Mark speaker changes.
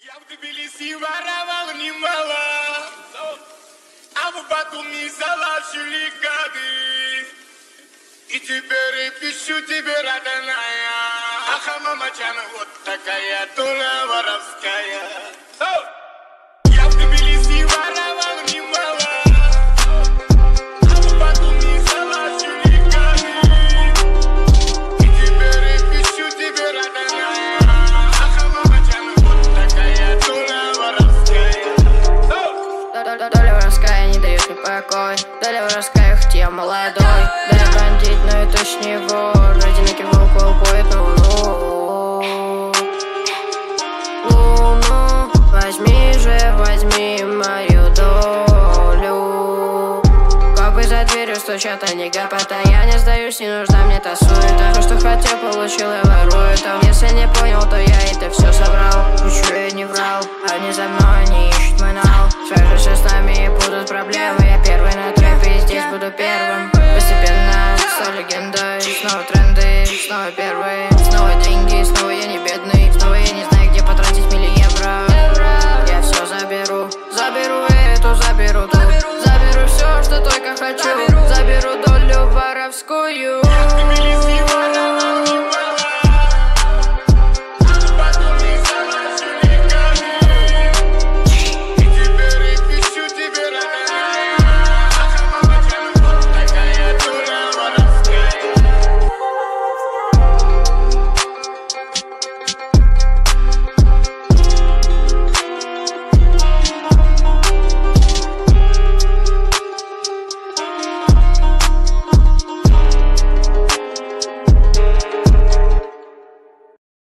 Speaker 1: Я в Тбилиси воровал немало, а в Батуми заложили гады. И теперь пишу тебе, родная, ах, мамачан, вот такая доля воровская. Я в Тбилиси воровал немало, а в Батуми заложили гады. И теперь пишу тебе, родная, ах, мамачан, вот такая доля воровская.
Speaker 2: Доля воровская не дает мне покой. Доля воровская, хоть я молодой. Доля бандит, но я точно не вор. Одинокий волк волкует луну. Луну, возьми же, возьми мою долю. Копы за дверью стучат, они гопота. Я не сдаюсь, не нужна мне та суета. То, что хотел, получил, я ворую там. Если не понял, то я это все собрал. Ничего я не врал, они за мной, они ищут мой нал. Свяжешься с нами и будут проблемы. Я первый на трэпе и здесь буду первым.